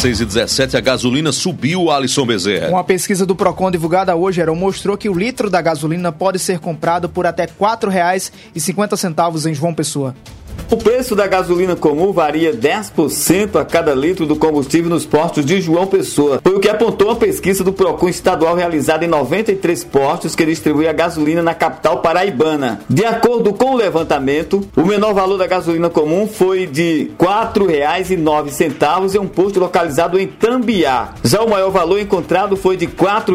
6h17, a gasolina subiu, Alisson Bezerra. Uma pesquisa do Procon divulgada hoje, mostrou que o litro da gasolina pode ser comprado por até R$ 4,50 em João Pessoa. O preço da gasolina comum varia 10% a cada litro do combustível nos postos de João Pessoa. Foi o que apontou a pesquisa do Procon estadual realizada em 93 postos que distribui a gasolina na capital paraibana. De acordo com o levantamento, o menor valor da gasolina comum foi de R$ 4,09 em um posto localizado em Tambiá. Já o maior valor encontrado foi de R$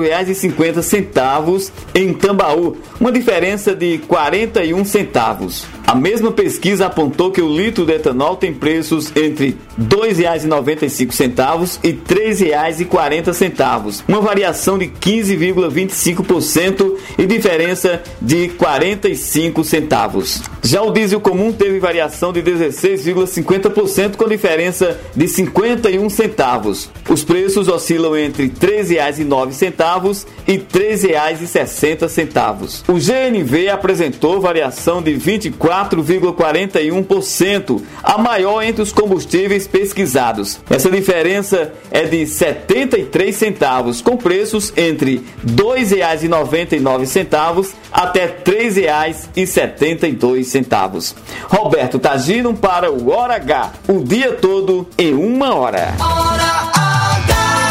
4,50 em Tambaú, uma diferença de 41 centavos. A mesma pesquisa apontou que o litro de etanol tem preços entre R$ 2,95 e R$ 3,40, uma variação de 15,25% e diferença de 45 centavos. Já o diesel comum teve variação de 16,50% com diferença de 51 centavos. Os preços oscilam entre R$ 3,09 e R$ 3,60. O GNV apresentou variação de 24,41%, a maior entre os combustíveis pesquisados. Essa diferença é de 73 centavos, com preços entre R$ 2,99 até R$ 3,72. Roberto Tagino para o Hora H, o dia todo em 1 hora.